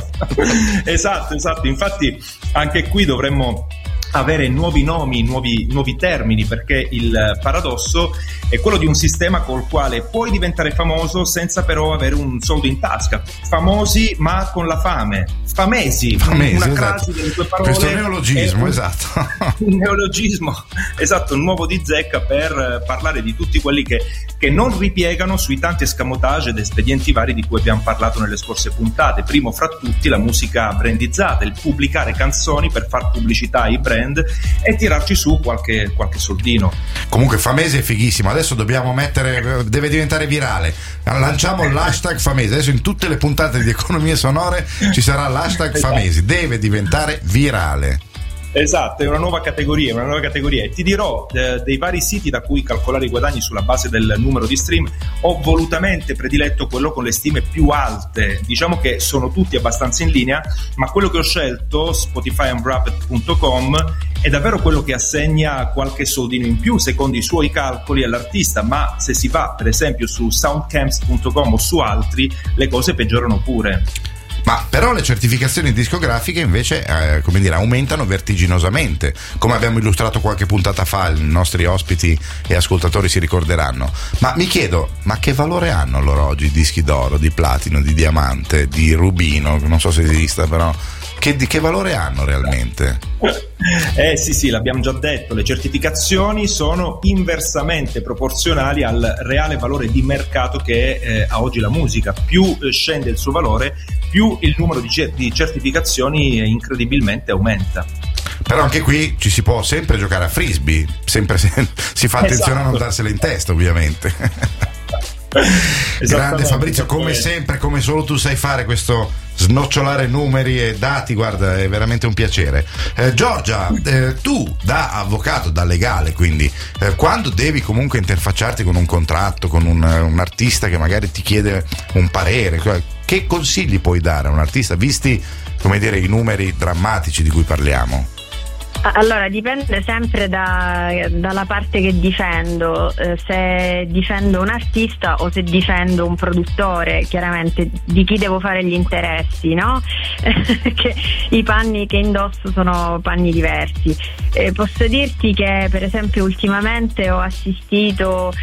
infatti anche qui dovremmo avere nuovi nomi, nuovi termini, perché il paradosso è quello di un sistema col quale puoi diventare famoso senza però avere un soldo in tasca. Famosi ma con la fame, famesi una crasi delle tue parole. Questo neologismo, esatto. Un neologismo, esatto, nuovo di zecca per parlare di tutti quelli che non ripiegano sui tanti escamotage ed espedienti vari di cui abbiamo parlato nelle scorse puntate. Primo fra tutti la musica brandizzata, il pubblicare canzoni per far pubblicità ai brand band e tirarci su qualche soldino. Comunque Famese è fighissimo, adesso dobbiamo deve diventare virale, lanciamo l'hashtag Famese, adesso in tutte le puntate di Economie Sonore ci sarà l'hashtag Famese, deve diventare virale. Esatto, è una nuova categoria e ti dirò dei vari siti da cui calcolare i guadagni sulla base del numero di stream. Ho volutamente prediletto quello con le stime più alte, diciamo che sono tutti abbastanza in linea, ma quello che ho scelto, spotifyunwrapped.com, è davvero quello che assegna qualche soldino in più secondo i suoi calcoli all'artista, ma se si va per esempio su soundcamps.com o su altri le cose peggiorano pure. Ma però le certificazioni discografiche invece aumentano vertiginosamente, come abbiamo illustrato qualche puntata fa, i nostri ospiti e ascoltatori si ricorderanno. Ma mi chiedo, ma che valore hanno allora oggi i dischi d'oro, di platino, di diamante, di rubino, non so se esista, però che valore hanno realmente? Sì, l'abbiamo già detto, le certificazioni sono inversamente proporzionali al reale valore di mercato che ha oggi la musica. Più scende il suo valore, più il numero di certificazioni incredibilmente aumenta. Però anche qui ci si può sempre giocare a frisbee, sempre si fa attenzione a non darsela in testa, ovviamente. Grande Fabrizio, come sempre, come solo tu sai fare questo snocciolare numeri e dati, guarda, è veramente un piacere. Giorgia, tu da avvocato, da legale, quindi quando devi comunque interfacciarti con un contratto, con un artista che magari ti chiede un parere, che consigli puoi dare a un artista visti, come dire, i numeri drammatici di cui parliamo? Allora, dipende sempre dalla parte che difendo, se difendo un artista o se difendo un produttore, chiaramente di chi devo fare gli interessi, no? Perché i panni che indosso sono panni diversi. Posso dirti che per esempio ultimamente ho assistito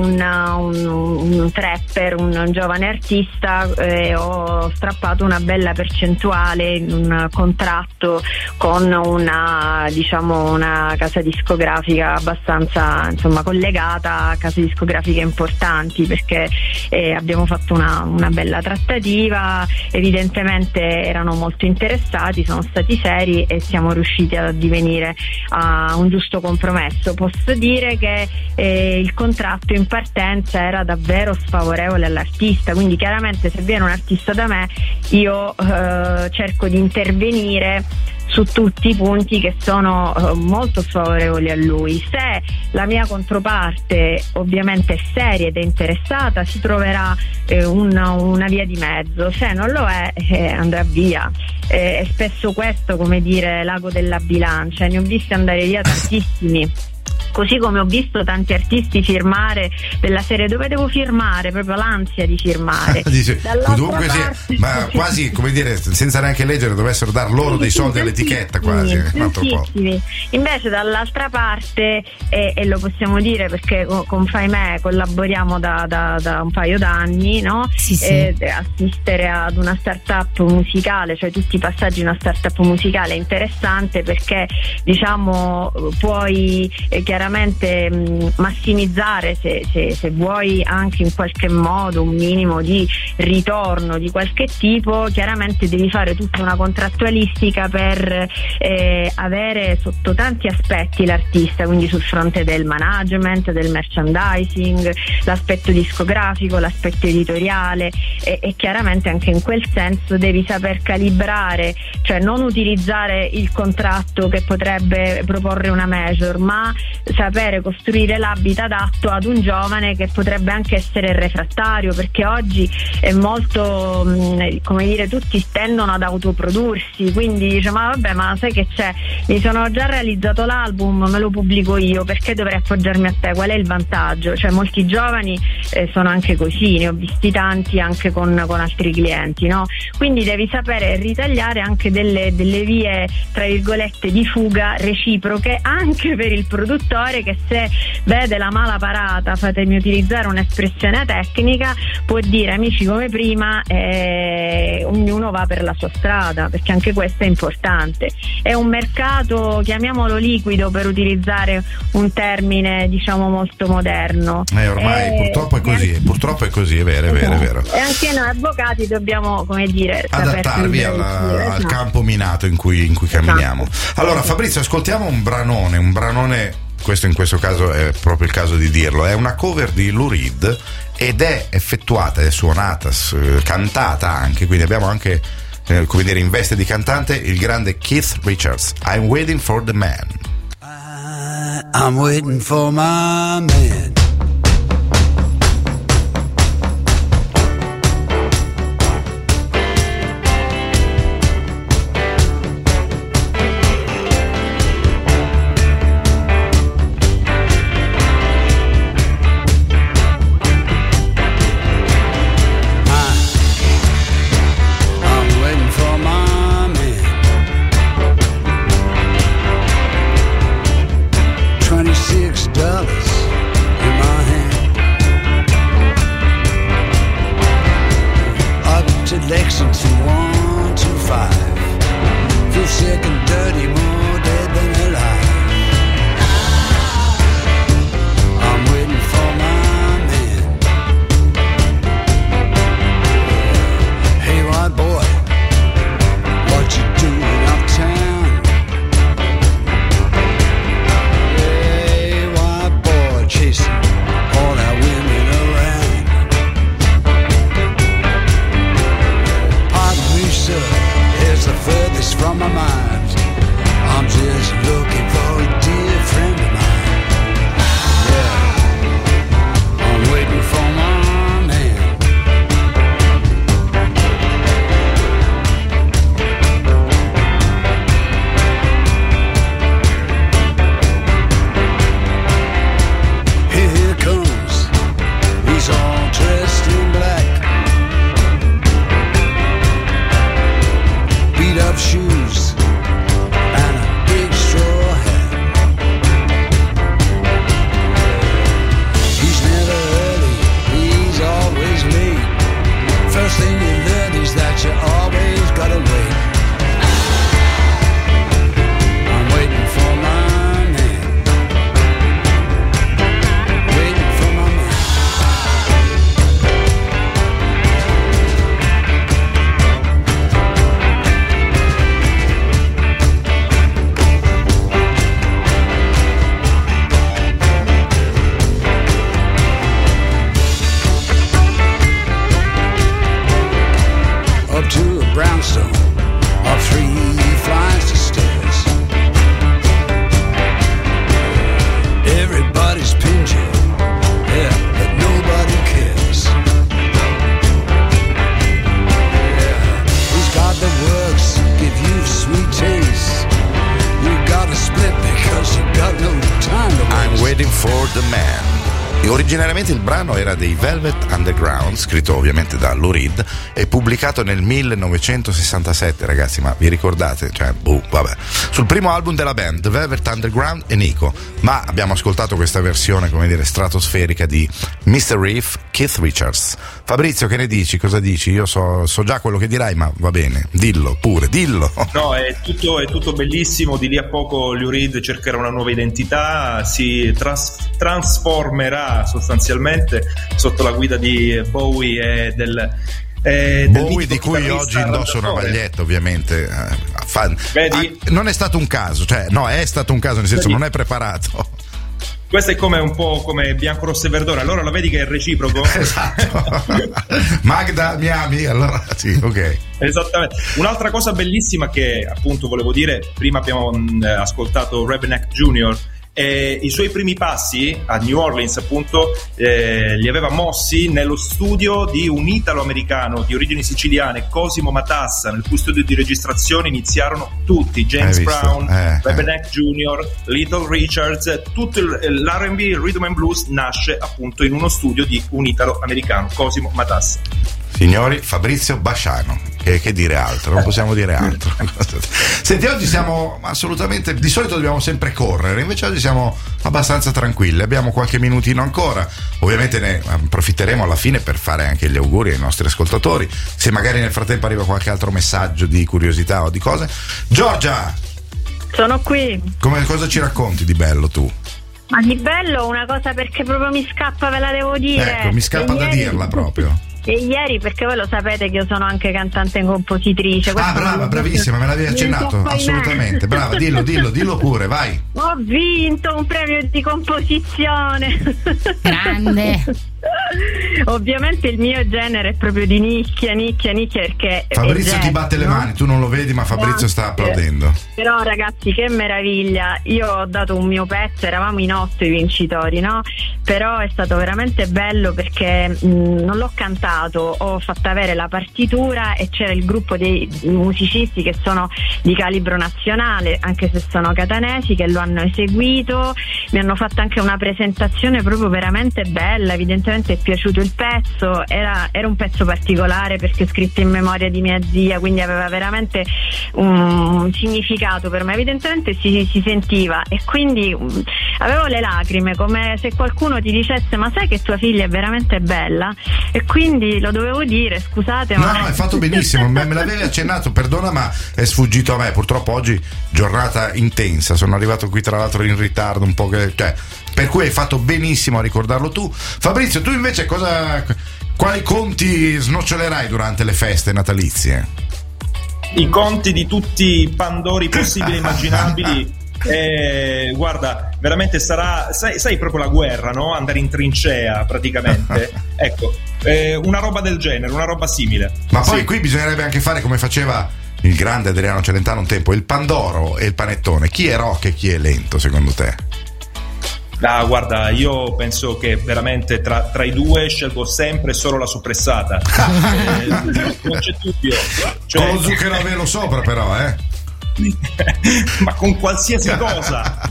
un trapper, un giovane artista, e ho strappato una bella percentuale in un contratto con una casa discografica abbastanza collegata a case discografiche importanti, perché abbiamo fatto una bella trattativa, evidentemente erano molto interessati, sono stati seri e siamo riusciti ad addivenire a un giusto compromesso. Posso dire che il contratto in partenza era davvero sfavorevole all'artista, quindi chiaramente se viene un artista da me io cerco di intervenire su tutti i punti che sono molto sfavorevoli a lui. Se la mia controparte ovviamente è seria ed è interessata, si troverà una via di mezzo, se non lo è andrà via. È spesso questo, come dire, l'ago della bilancia, ne ho visti andare via tantissimi. Così come ho visto tanti artisti firmare della serie dove devo firmare, proprio l'ansia di firmare. Dunque parte, ma quasi, come dire, senza neanche leggere, dovessero dar loro dei soldi all'etichetta, quasi. Invece dall'altra parte, e lo possiamo dire perché con Faimè collaboriamo da un paio d'anni, no? Assistere ad una startup musicale, cioè tutti i passaggi di una startup musicale è interessante, perché puoi chiaramente massimizzare, se vuoi anche in qualche modo un minimo di ritorno di qualche tipo. Chiaramente devi fare tutta una contrattualistica per avere sotto tanti aspetti l'artista, quindi sul fronte del management, del merchandising, l'aspetto discografico, l'aspetto editoriale, e chiaramente anche in quel senso devi saper calibrare, cioè non utilizzare il contratto che potrebbe proporre una major, ma sapere costruire l'habitat adatto ad un giovane che potrebbe anche essere refrattario, perché oggi è molto, come dire, tutti tendono ad autoprodursi, quindi dice ma sai che c'è, mi sono già realizzato l'album, me lo pubblico io, perché dovrei appoggiarmi a te, qual è il vantaggio? Cioè molti giovani sono anche così, ne ho visti tanti anche con altri clienti, no? Quindi devi sapere ritagliare anche delle vie tra virgolette di fuga reciproche anche per il produttore produttore che, se vede la mala parata, fatemi utilizzare un'espressione tecnica, può dire: amici, come prima, ognuno va per la sua strada, perché anche questo è importante. È un mercato, chiamiamolo liquido, per utilizzare un termine diciamo molto moderno. Ormai purtroppo è così, è vero. E anche noi avvocati dobbiamo, come dire, adattarvi al campo minato in cui camminiamo. Allora, Fabrizio, ascoltiamo un branone, questo in questo caso è proprio il caso di dirlo, è una cover di Lou Reed ed è effettuata, è suonata, cantata anche, quindi abbiamo anche come dire in veste di cantante il grande Keith Richards. I'm waiting for the man. I'm waiting for my man. Lexington 125. Feel sick and dirty, more dead than alive. I'm waiting for my man. Hey, white boy, what you doing uptown? Hey, white boy, chasing all that women around. It's the furthest from my mind. I'm just looking for a dear friend of mine. Yeah, I'm waiting for my man. Here comes, he's all dressed in black. Up shoes and a big straw hat. He's never early, he's always late. First thing you learn is that you always gotta wait. I'm waiting for my man. Waiting for my man. Up to a brownstone, up 3 flights of stairs. Everybody's pinned you, yeah, but nobody cares. Yeah, he's got the works, give you sweet taste. You gotta split because you got no time to waste. I'm waiting for the man. E originariamente il brano era dei Velvet Underground, scritto ovviamente da Lou Reed e pubblicato nel 1967, ragazzi, ma vi ricordate? Cioè, vabbè. Sul primo album della band, The Velvet Underground e Nico, ma abbiamo ascoltato questa versione, come dire, stratosferica di Mr. Reef, Keith Richards. Fabrizio, che ne dici? Cosa dici? Io so già quello che dirai, ma va bene, dillo pure, dillo. No, è tutto bellissimo. Di lì a poco Lou Reed cercherà una nuova identità, si trasformerà sostanzialmente sotto la guida di Bowie e del Bowie, di cui oggi indossa una maglietta, ovviamente. Vedi? Non è stato un caso, cioè no, è stato un caso, nel senso non è preparato. Questo è come un po' come bianco, rosso e verdone. Allora lo vedi che è reciproco? Esatto. Magda, mi ami? Allora sì, ok. Esattamente. Un'altra cosa bellissima che appunto volevo dire, prima abbiamo ascoltato Redneck Jr. I suoi primi passi a New Orleans appunto li aveva mossi nello studio di un italo-americano di origini siciliane, Cosimo Matassa, nel cui studio di registrazione iniziarono tutti, James Brown, Redneck Jr., Little Richards, tutto l'R&B, il Rhythm and Blues nasce appunto in uno studio di un italo-americano, Cosimo Matassa. Signori, Fabrizio Basciano, che dire altro, non possiamo dire altro. Senti, oggi siamo assolutamente, di solito dobbiamo sempre correre, invece oggi siamo abbastanza tranquilli, abbiamo qualche minutino ancora, ovviamente ne approfitteremo alla fine per fare anche gli auguri ai nostri ascoltatori, se magari nel frattempo arriva qualche altro messaggio di curiosità o di cose. Giorgia, sono qui. Cosa ci racconti di bello tu? Ma di bello una cosa, perché proprio mi scappa, ve la devo dire. Ecco, mi scappa da dirla proprio. E ieri, perché voi lo sapete che io sono anche cantante e compositrice. Brava, bravissima, me l'avevi accennato, assolutamente. Brava, dillo pure, vai. Ho vinto un premio di composizione. Grande. Ovviamente il mio genere è proprio di nicchia, perché Fabrizio ti batte le mani, tu non lo vedi, ma Fabrizio sta applaudendo. Però ragazzi, che meraviglia, io ho dato un mio pezzo, eravamo in 8 i vincitori, no? Però è stato veramente bello perché non l'ho cantato, ho fatto avere la partitura e c'era il gruppo dei musicisti che sono di calibro nazionale, anche se sono catanesi, che lo hanno eseguito, mi hanno fatto anche una presentazione proprio veramente bella, evidentemente è piaciuto il pezzo, era un pezzo particolare perché scritto in memoria di mia zia, quindi aveva veramente un significato per me, evidentemente si sentiva, e quindi avevo le lacrime, come se qualcuno ti dicesse: ma sai che tua figlia è veramente bella? E quindi lo dovevo dire, scusate. No, hai fatto benissimo, me l'avevi accennato, perdona, ma è sfuggito a me, purtroppo oggi giornata intensa, sono arrivato qui tra l'altro in ritardo un po', per cui hai fatto benissimo a ricordarlo tu. Fabrizio, tu invece quali conti snocciolerai durante le feste natalizie? I conti di tutti i pandori possibili e immaginabili. Guarda, veramente sarà, sai proprio la guerra, no? Andare in trincea praticamente. Ecco, una roba del genere, una roba simile. Ma poi qui bisognerebbe anche fare come faceva il grande Adriano Celentano un tempo, il pandoro e il panettone. Chi è rock e chi è lento secondo te? Guarda, io penso che veramente tra i due scelgo sempre solo la soppressata. Non c'è dubbio. Con lo zucchero a velo sopra, però, ma con qualsiasi cosa.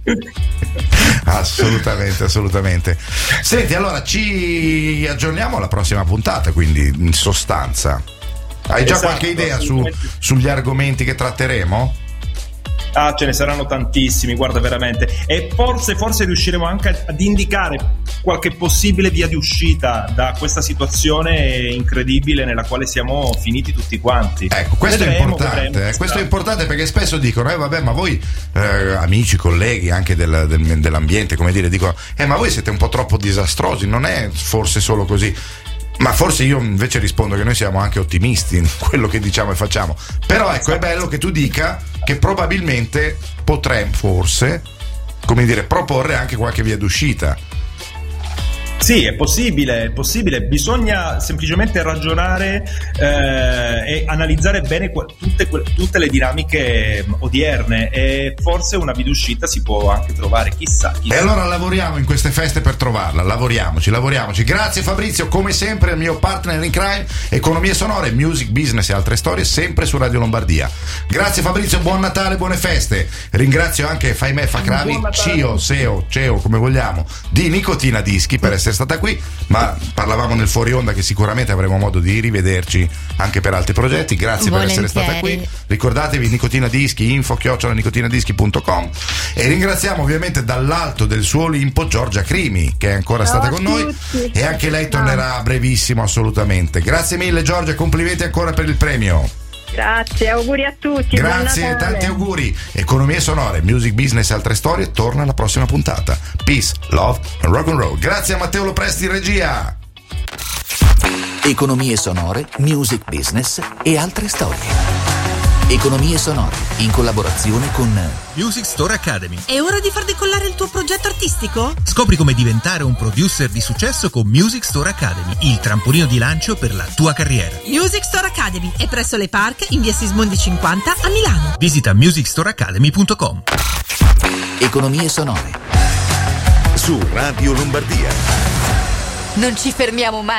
Assolutamente. Senti, allora ci aggiorniamo alla prossima puntata, quindi in sostanza hai già qualche idea sugli argomenti che tratteremo? Ce ne saranno tantissimi, guarda, veramente. E forse riusciremo anche ad indicare qualche possibile via di uscita da questa situazione incredibile nella quale siamo finiti tutti quanti. Ecco, questo è importante. Questo è importante perché spesso dicono: vabbè, ma voi amici, colleghi anche dell'ambiente, come dire, dicono: ma voi siete un po' troppo disastrosi, non è forse solo così? Ma forse io invece rispondo che noi siamo anche ottimisti in quello che diciamo e facciamo. Però ecco, è bello che tu dica che probabilmente potremmo forse, come dire, proporre anche qualche via d'uscita. Sì, è possibile, bisogna semplicemente ragionare e analizzare bene tutte le dinamiche odierne, e forse una via d'uscita si può anche trovare, chissà. E allora lavoriamo in queste feste per trovarla, lavoriamoci. Grazie Fabrizio, come sempre il mio partner in crime, economie sonore, music business e altre storie, sempre su Radio Lombardia. Grazie Fabrizio, buon Natale, buone feste. Ringrazio anche Faimè Facravi, CEO, come vogliamo, di Nicotina Dischi, per essere stata qui, ma parlavamo nel fuori onda che sicuramente avremo modo di rivederci anche per altri progetti. Grazie per essere stata qui, ricordatevi Nicotina Dischi, info@nicotinadischi.com, e ringraziamo ovviamente dall'alto del suo Olimpo Giorgia Crimi, che è ancora stata con noi, e anche lei tornerà a brevissimo, assolutamente. Grazie mille Giorgia, complimenti ancora per il premio. Grazie, auguri a tutti. Grazie, tanti auguri. Economie sonore, music business e altre storie torna alla prossima puntata. Peace, love and rock and roll. Grazie a Matteo Lopresti in regia. Economie sonore, music business e altre storie. Economie sonore, in collaborazione con Music Store Academy. È ora di far decollare il tuo progetto artistico? Scopri come diventare un producer di successo con Music Store Academy, il trampolino di lancio per la tua carriera. Music Store Academy è presso le Park in via Sismondi 50 a Milano. Visita musicstoreacademy.com. Economie sonore su Radio Lombardia. Non ci fermiamo mai.